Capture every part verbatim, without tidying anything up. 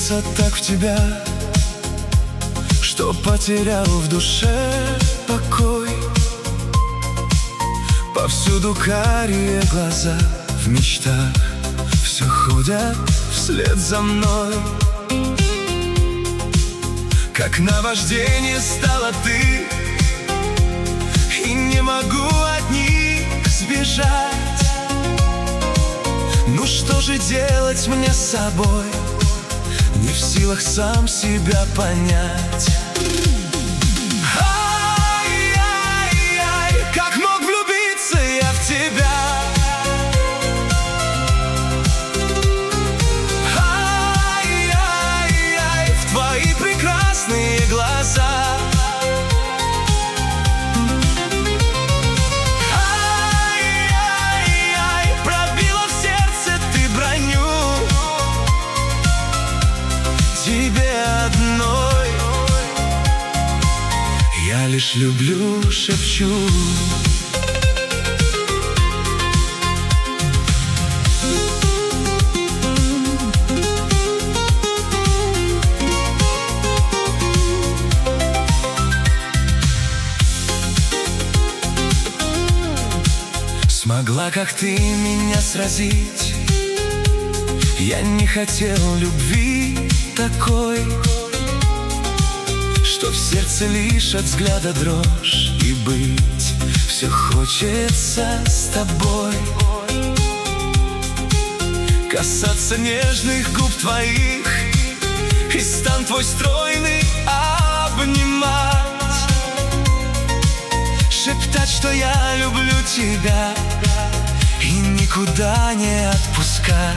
влюбился так в тебя, что потерял в душе покой. Повсюду карие глаза, в мечтах все ходят вслед за мной. Как наваждение стала ты, и не могу от них сбежать. Ну что же делать мне с собой? Не в силах сам себя понять. Ай-яй-яй, как мог влюбиться я в тебя? Ай-яй-яй, в твои прекрасные глаза. Тебе одной я лишь люблю, шепчу. Смогла, как ты, меня сразить. Я не хотел любви такой, что в сердце лишь от взгляда дрожь, и быть все хочется с тобой. Касаться нежных губ твоих и стан твой стройный обнимать, шептать, что я люблю тебя, и никуда не отпускать.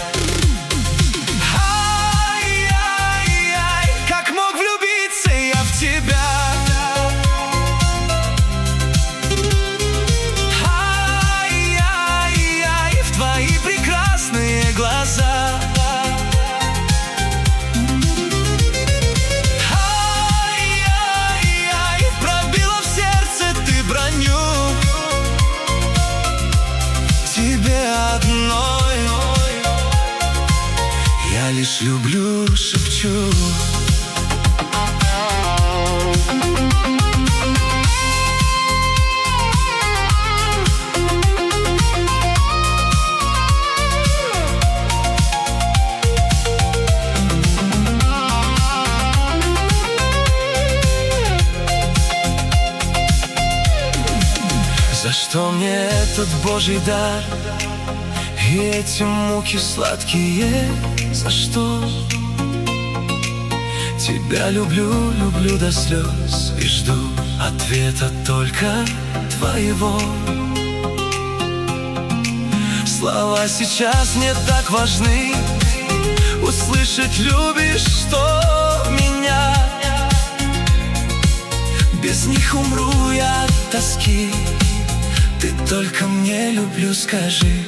Ай-яй-яй, в твои прекрасные глаза. Ай-яй-яй, пробила в сердце ты броню. Тебе одной я лишь люблю, шепчу. За что мне этот Божий дар и эти муки сладкие? За что? Тебя люблю, люблю до слез, и жду ответа только твоего. Слова сейчас не так важны, услышать любишь, что меня. Без них умру я от тоски, ты только мне люблю скажи.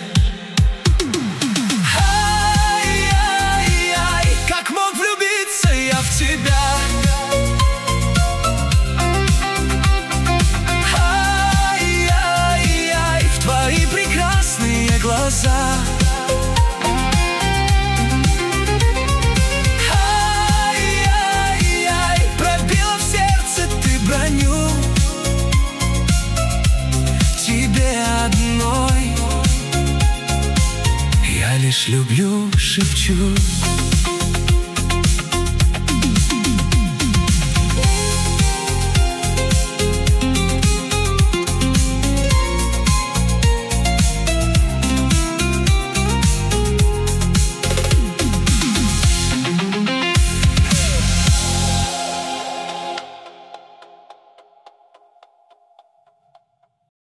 Ай-яй-яй, как мог влюбиться я в тебя? Ай-яй-яй, в твои прекрасные глаза. Ай-яй-яй, пробила в сердце ты броню. Тебе одной я лишь люблю, шепчу.